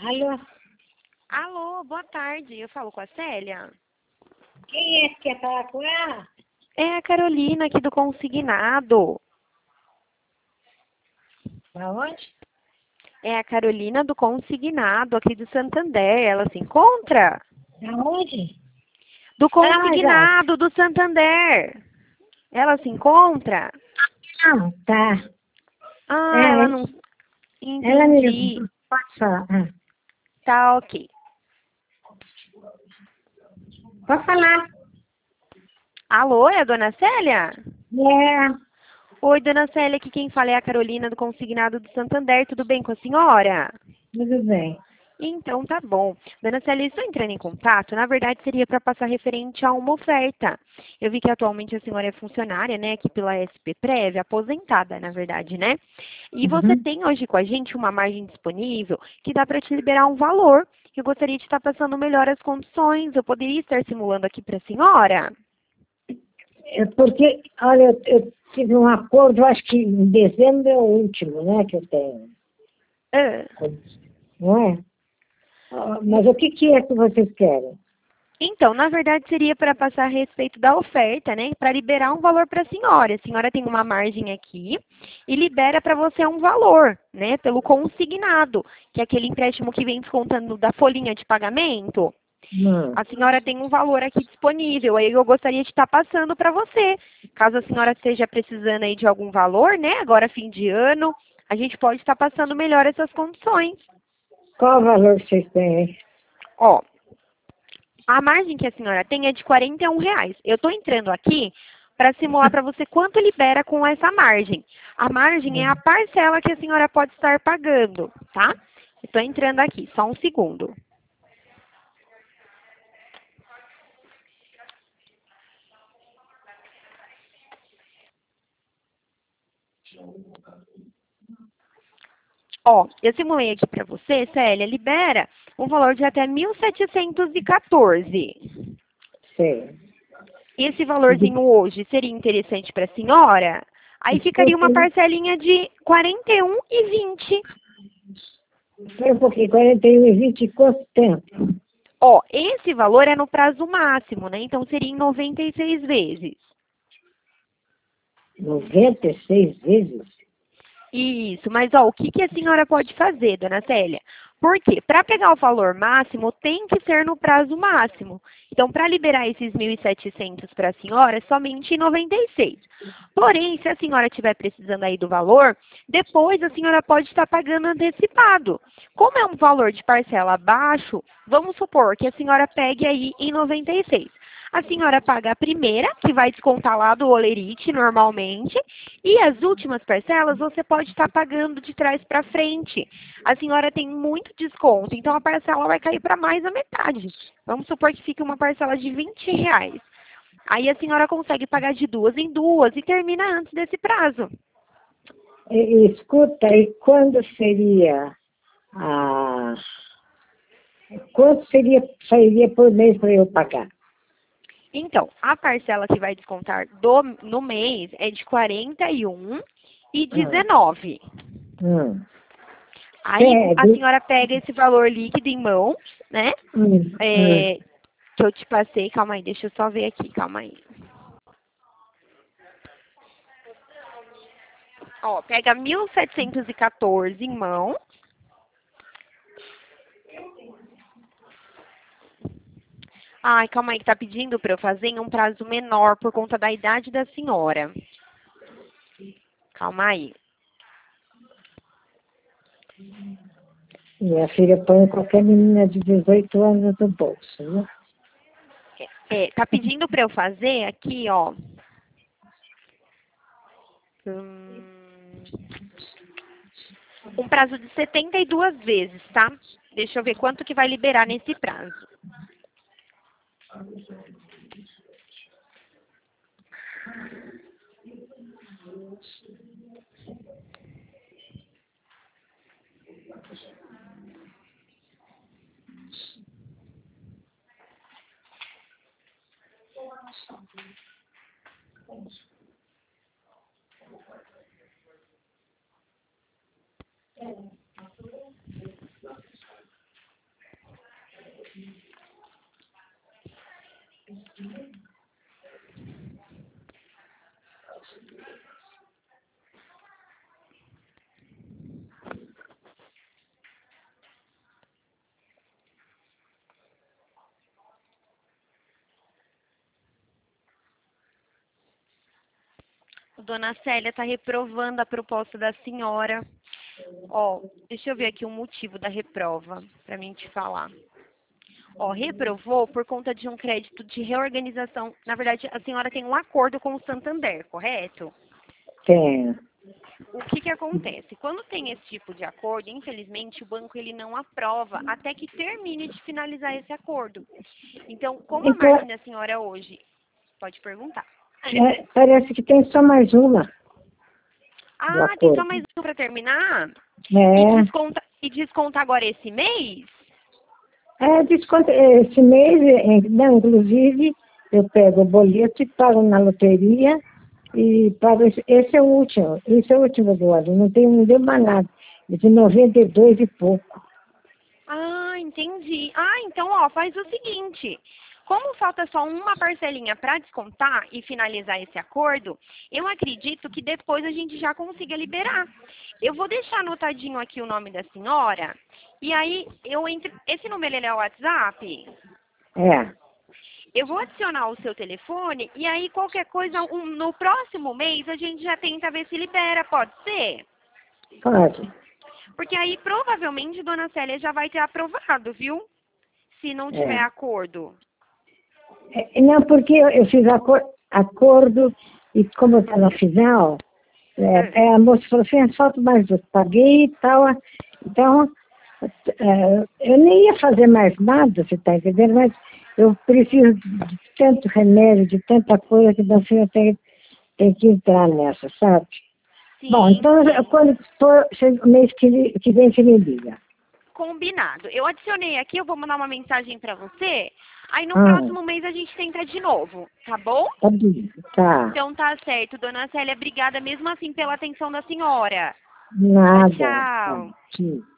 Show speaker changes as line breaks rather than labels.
Alô,
Alô, boa tarde. Eu falo com a Célia.
quem é que quer falar com ela?
É a Carolina aqui do Consignado.
Pra onde?
É a Carolina do Consignado aqui do Santander. Ela se encontra?
Pra onde?
Do
Já.
Consignado do Santander. Ela se encontra?
Ah, tá.
Ah,
É,
ela não.
ela me
Entendi.
pode falar. Ah,
Tá ok.
pode falar.
Alô, é a dona Célia?
É,
Oi, dona Célia, aqui quem fala é a Carolina do Consignado do Santander. Tudo bem com a senhora?
tudo bem.
Então tá bom. Dona Célia, estou entrando em contato. Na verdade, seria para passar referente a uma oferta. Eu vi que atualmente a senhora é funcionária, né, aqui pela SP Prévia, aposentada, na verdade, né? E você
Uhum.
tem hoje com a gente uma margem disponível que dá para te liberar um valor. Eu gostaria de estar passando melhor as condições. Eu poderia estar simulando aqui para a senhora?
É porque, olha, eu tive um acordo, acho que em dezembro é o último, né, que eu tenho.
Ah.
Não é? Mas o que é que vocês querem?
Então, na verdade, seria para passar a respeito da oferta, né? Para liberar um valor para a senhora. A senhora tem uma margem aqui e libera para você um valor, né? Pelo consignado, que é aquele empréstimo que vem descontando da folhinha de pagamento.
Hum.
A senhora tem um valor aqui disponível. Aí eu gostaria de estar passando para você. Caso a senhora esteja precisando aí de algum valor, né? Agora fim de ano, a gente pode estar passando melhor essas condições.
Qual o valor que vocês têm aí?
Ó, a margem que a senhora tem é de R$ 41. Eu estou entrando aqui para simular para você quanto libera com essa margem. A margem é a parcela que a senhora pode estar pagando, tá? Estou entrando aqui, só um segundo. Ó, eu simulei aqui para você, Célia, libera um valor de até 1.714.
Sei.
Esse valorzinho hoje seria interessante para a senhora? Aí ficaria
Escuta,
uma parcelinha de 41,20.
espera um pouquinho, 41 e 20 quanto tempo?
Ó, esse valor é no prazo máximo, né? Então seria em 96 vezes.
96 vezes?
Isso, mas ó, o que que a senhora pode fazer, dona Célia? Porque para pegar o valor máximo, tem que ser no prazo máximo. Então, para liberar esses 1.700 para a senhora, é somente em 96. Porém, se a senhora estiver precisando aí do valor, depois a senhora pode estar pagando antecipado. Como é um valor de parcela baixo, vamos supor que a senhora pegue aí em 96. A senhora paga a primeira, que vai descontar lá do Olerite normalmente, e as últimas parcelas você pode estar pagando de trás para frente. A senhora tem muito desconto, então a parcela vai cair para mais da metade. Vamos supor que fique uma parcela de R$ 20. Aí a senhora consegue pagar de duas em duas e termina antes desse prazo.
Escuta, e quando seria a... Quanto sairia por mês para eu pagar?
Então, a parcela que vai descontar no mês é de 41,19.
Hum.
Aí a
Sério?
senhora pega esse valor líquido em mãos, né?
Hum, hum.
É, que eu te passei, calma aí, deixa eu só ver aqui, calma aí. Ó, pega 1.714 em mão. Ai, calma aí, que tá pedindo para eu fazer em um prazo menor por conta da idade da senhora. Calma aí.
Minha filha põe qualquer menina de 18 anos no bolso, né?
Tá pedindo para eu fazer aqui, ó. hum, Um prazo de 72 vezes, tá? Deixa eu ver quanto que vai liberar nesse prazo. dona Célia está reprovando a proposta da senhora. Ó, deixa eu ver aqui o motivo da reprova, para mim te falar. Ó, reprovou por conta de um crédito de reorganização. Na verdade, a senhora tem um acordo com o Santander, correto?
Tenho.
O que que acontece? Quando tem esse tipo de acordo, infelizmente, o banco ele não aprova até que termine de finalizar esse acordo. Então, como a
Então,
margem da senhora hoje, pode perguntar.
parece que tem só mais uma do
Ah, tem só
acordo.
mais um para terminar?
É.
E desconta agora esse mês?
Desconto, esse mês, não, inclusive, eu pego o boleto e pago na loteria e pago, esse é o último do ano, não deu mais nada, é de 92 e pouco.
Ah, entendi. Ah, então, ó, faz o seguinte. Como falta só uma parcelinha para descontar e finalizar esse acordo, eu acredito que depois a gente já consiga liberar. Eu vou deixar anotadinho aqui o nome da senhora, e aí eu entro. Esse número ele é o WhatsApp?
É,
Eu vou adicionar o seu telefone, e aí qualquer coisa, no próximo mês, a gente já tenta ver se libera, pode ser?
pode.
Porque aí provavelmente Dona Célia já vai ter aprovado, viu? Se não tiver
É.
acordo.
Não, porque eu fiz acordo e como está no final, a moça falou assim, falta mais, eu paguei e tal, então eu nem ia fazer mais nada, você está entendendo? Mas eu preciso de tanto remédio, de tanta coisa que você tem que entrar nessa, sabe?
Sim,
Bom, então
sim.
quando for mês que vem você me liga.
Combinado. Eu adicionei aqui, eu vou mandar uma mensagem pra você. Aí no
Ah,
próximo mês a gente tenta de novo, tá bom?
tá bem, tá.
Então tá certo, Dona Célia. Obrigada mesmo assim pela atenção da senhora. Tchau,
Nada. Tá,
tchau.
tchau.